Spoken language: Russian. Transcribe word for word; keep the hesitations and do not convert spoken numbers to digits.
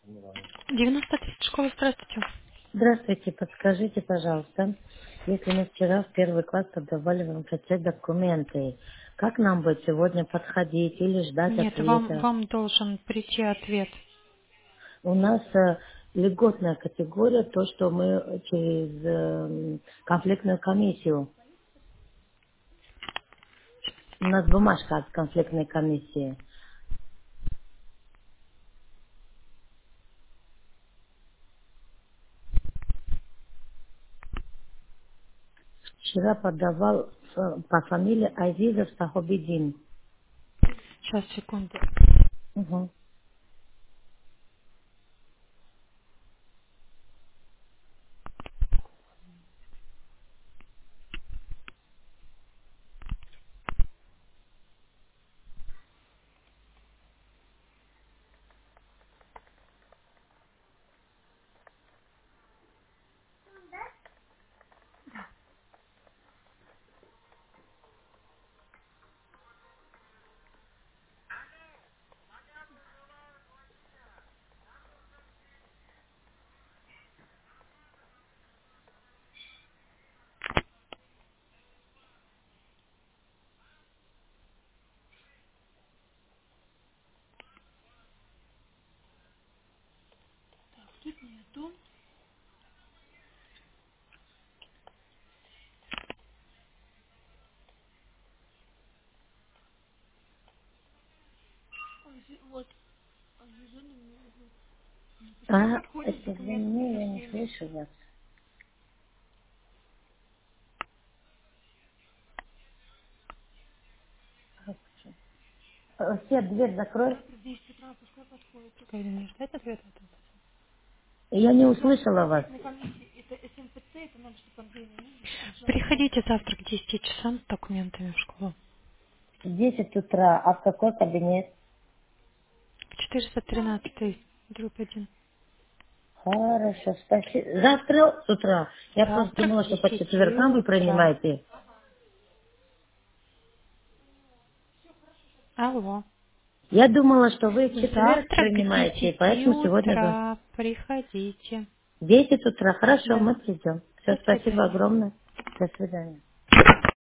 девяносто тридцать школа, здравствуйте. Здравствуйте, подскажите, пожалуйста, если мы вчера в первый класс подавали вам все документы, как нам будет сегодня подходить или ждать Нет, вам, ответа? вам должен прийти ответ. У нас э, льготная категория, то, что мы через э, конфликтную комиссию. У нас бумажка от конфликтной комиссии. Вчера подавал э, по фамилии Азизов Сахобидин. Сейчас, секунду. Угу. А, это извини, я не слышу вас. Э, Свет, дверь закрой. Говорю, не ждать ответа от вас. Я не услышала вас. Приходите завтра к десяти часам с документами в школу. В десять утра. А в какой кабинет? В четыреста тринадцать, дробь один. Хорошо, спасибо. Завтра с утра. Я просто Завтра к думала, что по десяти четвергам вы утра. принимаете. Алло. Я думала, что вы в четверг Завтра к принимаете, и десяти поэтому сегодня вы... утра приходите. В десять утра. Хорошо, Да. мы придем. Все, До спасибо свидания. огромное. До свидания.